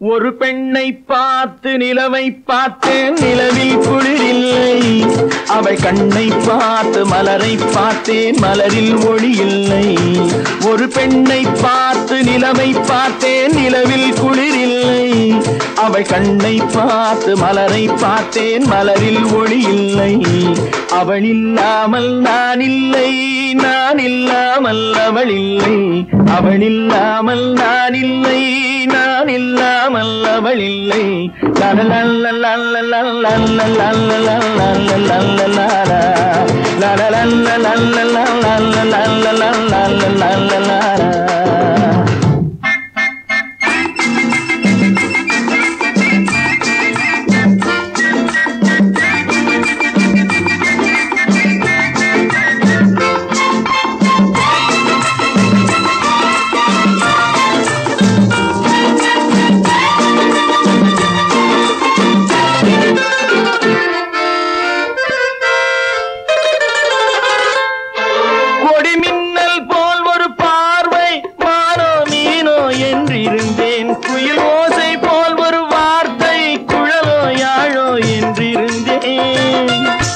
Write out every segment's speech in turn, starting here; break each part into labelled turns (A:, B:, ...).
A: ஒரு பெண்ணை பார்த்து நிலவை பார்த்தேன், நிலவில் குளிரில்லை. அவள் கண்ணை பார்த்து மலரை பார்த்தேன், மலரில் ஒளி இல்லை. ஒரு பெண்ணை பார்த்து நிலவை பார்த்தேன், நிலவில் குளிரில்லை. அவள் கண்ணை பார்த்து மலரை பார்த்தேன், மலரில் ஒளி இல்லை. அவள் இல்லாமல் நான் இல்லை, நான் இல்லாமல் அவள் இல்லை. அவள் இல்லாமல் நான் இல்லை, நான் இல்லாமல் அவள் இல்லை. குயில் ஓசை போல் ஒரு வார்த்தை, குழலோ யாழோ என்றிருந்தேன்.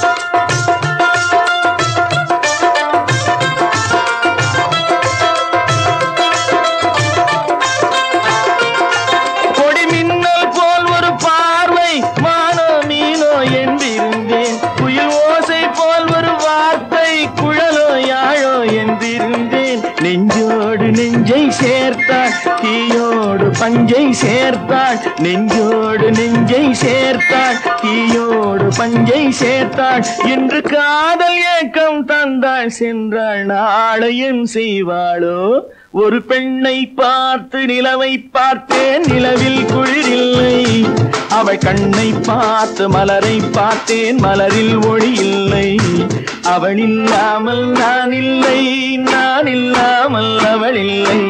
A: கொடி மின்னல் போல் ஒரு பார்வை, மானோ மீனோ என்றிருந்தேன். குயில் ஓசை போல் ஒரு வார்த்தை, குழலோ யாழோ என்றிருந்தேன். நெஞ்சோடு நெஞ்சை சேர்த்தாள், தீயோடு பஞ்சை சேர்த்தாள். நெஞ்சோடு நெஞ்சை சேர்த்தாள், தீயோடு பஞ்சை சேர்த்தாள். இன்று காதல் ஏக்கம் தந்தாள், சென்றாள் நாளையும் செய்வாளோ. ஒரு பெண்ணை பார்த்து நிலவை பார்த்தேன், நிலவில் குளிரில்லை. அவள் கண்ணை பார்த்து மலரை பார்த்தேன், மலரில் ஒளி இல்லை. அவள் இல்லாமல் நான் இல்லை, நான் இல்லாமல் அவள் இல்லை.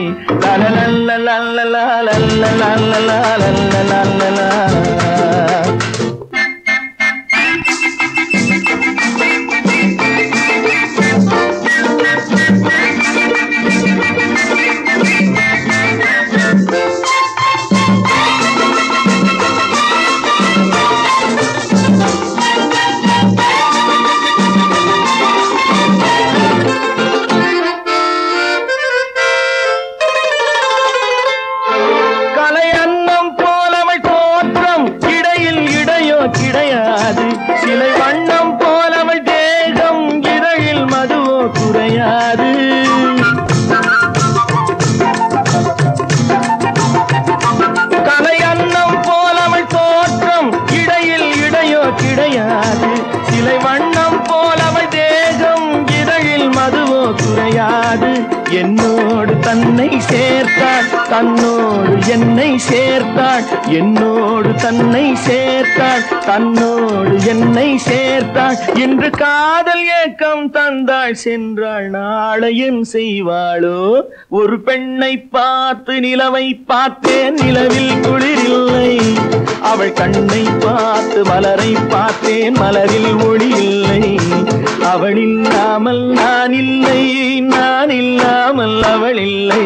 A: கிடையாது சிலை வண்ணம் போலவள் தேகம், இதழில் மதுவோ குறையாது. கலை அன்னம் போலவள் தோற்றம், இடையில் இடையோ கிடையாது. சிலை வண்ணம் போலவள் தேகம், இதழில் மதுவோ குறையாது. என்னோடு தன்னை சேர்த்தாள், தன்னோடு என்னை சேர்த்தாள். என்னோடு தன்னை சேர்த்தாள், தன்னோடு என்னை சேர்த்தாள். இன்று காதல் ஏக்கம் தந்தாள், சென்றாள் நாளையும் செய்வாளோ. ஒரு பெண்ணை பார்த்து நிலவை பார்த்தேன், நிலவில் குளிரில்லை. அவள் கண்ணை பார்த்து மலரை பார்த்தேன், மலரில் ஒளி இல்லை. அவள் இல்லாமல் நான் இல்லை, நான் இல்லாமல் அவள் இல்லை.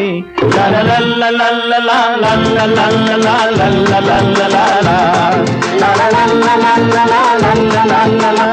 A: la